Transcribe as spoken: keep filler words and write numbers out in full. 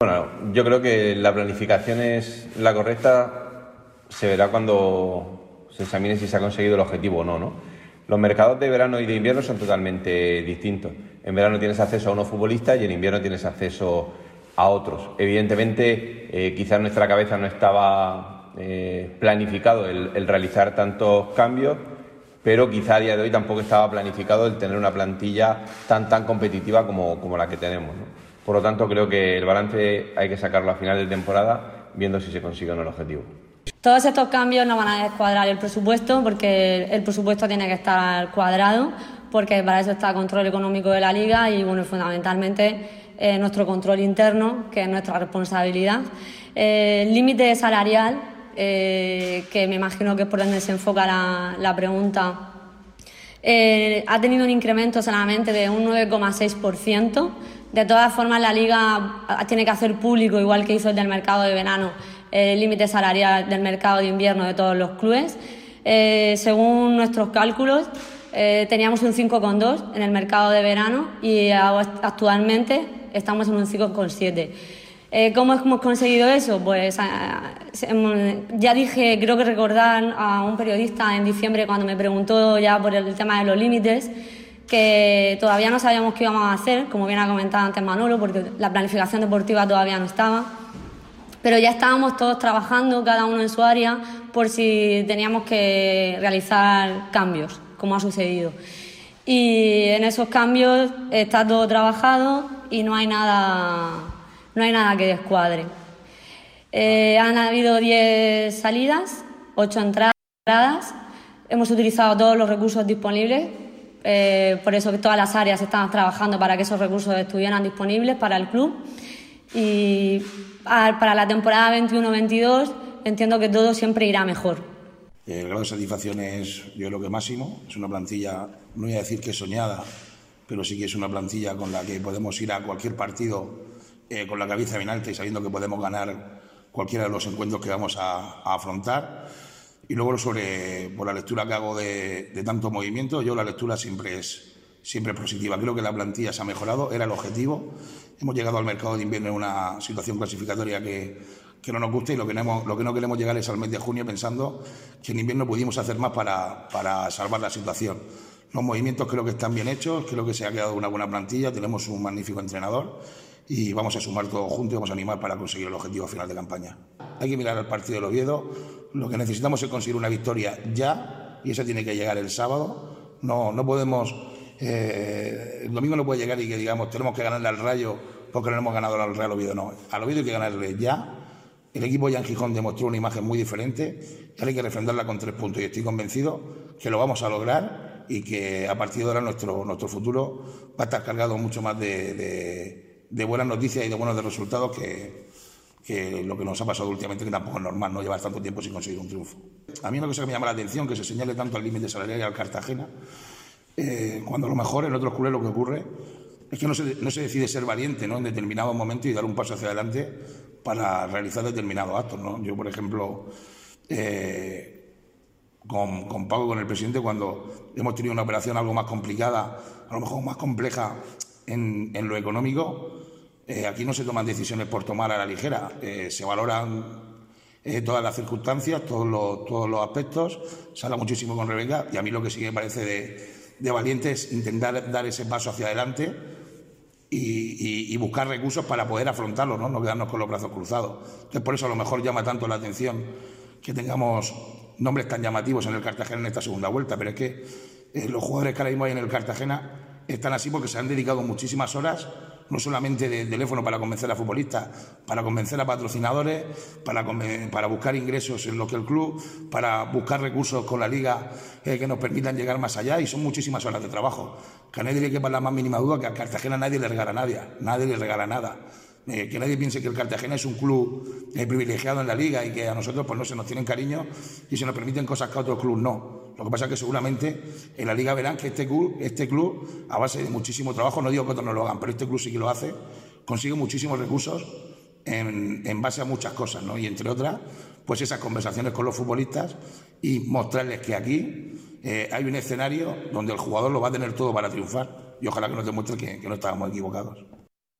Bueno, yo creo que la planificación es la correcta, se verá cuando se examine si se ha conseguido el objetivo o no, ¿no? Los mercados de verano y de invierno son totalmente distintos. En verano tienes acceso a unos futbolistas y en invierno tienes acceso a otros. Evidentemente, eh, quizás en nuestra cabeza no estaba eh, planificado el, el realizar tantos cambios, pero quizá a día de hoy tampoco estaba planificado el tener una plantilla tan tan competitiva como, como la que tenemos, ¿no? Por lo tanto, creo que el balance hay que sacarlo a final de temporada, viendo si se consigue o no el objetivo. Todos estos cambios no van a descuadrar el presupuesto, porque el presupuesto tiene que estar cuadrado, porque para eso está el control económico de la Liga y, bueno, fundamentalmente eh, nuestro control interno, que es nuestra responsabilidad. Eh, el límite salarial, eh, que me imagino que es por donde se enfoca la, la pregunta, eh, ha tenido un incremento solamente de un nueve coma seis por ciento. De todas formas, la Liga tiene que hacer público, igual que hizo el del mercado de verano, el límite salarial del mercado de invierno de todos los clubes. Eh, según nuestros cálculos, eh, teníamos un cinco coma dos en el mercado de verano y actualmente estamos en un cinco coma siete. Eh, ¿Cómo hemos conseguido eso? Pues eh, ya dije, creo que recordar a un periodista en diciembre cuando me preguntó ya por el tema de los límites, que todavía no sabíamos qué íbamos a hacer, como bien ha comentado antes Manolo, porque la planificación deportiva todavía no estaba, pero ya estábamos todos trabajando, cada uno en su área, por si teníamos que realizar cambios, como ha sucedido. Y en esos cambios está todo trabajado y no hay nada, no hay nada que descuadre. Eh, han habido diez salidas, ocho entradas, hemos utilizado todos los recursos disponibles. Eh, por eso que todas las áreas están trabajando para que esos recursos estuvieran disponibles para el club. Y a, para la temporada veintiuno veintidós entiendo que todo siempre irá mejor. El grado de satisfacción es, yo creo que máximo. Es una plantilla, no voy a decir que es soñada, pero sí que es una plantilla con la que podemos ir a cualquier partido eh, con la cabeza bien alta y sabiendo que podemos ganar cualquiera de los encuentros que vamos a, a afrontar. Y luego sobre por la lectura que hago de, de tanto movimiento, yo la lectura siempre es siempre positiva. Creo que la plantilla se ha mejorado, era el objetivo. Hemos llegado al mercado de invierno en una situación clasificatoria que, que no nos gusta y lo que, no hemos, lo que no queremos llegar es al mes de junio pensando que en invierno pudimos hacer más para, para salvar la situación. Los movimientos creo que están bien hechos, creo que se ha quedado una buena plantilla, tenemos un magnífico entrenador y vamos a sumar todos juntos y vamos a animar para conseguir el objetivo final de campaña. Hay que mirar al partido del Oviedo. Lo que necesitamos es conseguir una victoria ya y esa tiene que llegar el sábado. No, no podemos... Eh, el domingo no puede llegar y que digamos tenemos que ganarle al Rayo porque no hemos ganado al Real Oviedo. No, al Oviedo hay que ganarle ya. El equipo ya en Gijón demostró una imagen muy diferente y ahora hay que refrendarla con tres puntos y estoy convencido que lo vamos a lograr y que a partir de ahora nuestro, nuestro futuro va a estar cargado mucho más de, de, de buenas noticias y de buenos de resultados que... que lo que nos ha pasado últimamente, que tampoco es normal, no llevar tanto tiempo sin conseguir un triunfo. A mí una cosa que me llama la atención, que se señale tanto al límite salarial y al Cartagena, eh, cuando a lo mejor en otros clubes lo que ocurre es que no se, no se decide ser valiente, ¿no?, en determinados momentos y dar un paso hacia adelante para realizar determinados actos, ¿no? Yo, por ejemplo, eh, con, con Paco, con el presidente, cuando hemos tenido una operación algo más complicada, a lo mejor más compleja en, en lo económico, Eh, aquí no se toman decisiones por tomar a la ligera, eh, se valoran eh, todas las circunstancias, todos los, todos los aspectos, se habla muchísimo con Rebeca y a mí lo que sí me parece de, de valiente es intentar dar ese paso hacia adelante y, y, y buscar recursos para poder afrontarlo, ¿no? No quedarnos con los brazos cruzados. Entonces, por eso a lo mejor llama tanto la atención que tengamos nombres tan llamativos en el Cartagena en esta segunda vuelta, pero es que eh, los jugadores que ahora mismo hay en el Cartagena están así porque se han dedicado muchísimas horas, no solamente de teléfono para convencer a futbolistas, para convencer a patrocinadores, para, para buscar ingresos en lo que el club, para buscar recursos con la Liga eh, que nos permitan llegar más allá, y son muchísimas horas de trabajo. Que a nadie le quepa la más mínima duda que a Cartagena nadie le regala nadie, nadie le regala nada. Eh, que nadie piense que el Cartagena es un club eh, privilegiado en la Liga y que a nosotros pues no se nos tienen cariño y se nos permiten cosas que a otros clubes no. Lo que pasa es que seguramente en la Liga verán que este club, este club, a base de muchísimo trabajo, no digo que otros no lo hagan, pero este club sí que lo hace, consigue muchísimos recursos en, en base a muchas cosas, ¿no? Y entre otras, pues esas conversaciones con los futbolistas y mostrarles que aquí eh, hay un escenario donde el jugador lo va a tener todo para triunfar y ojalá que nos demuestre que, que no estábamos equivocados.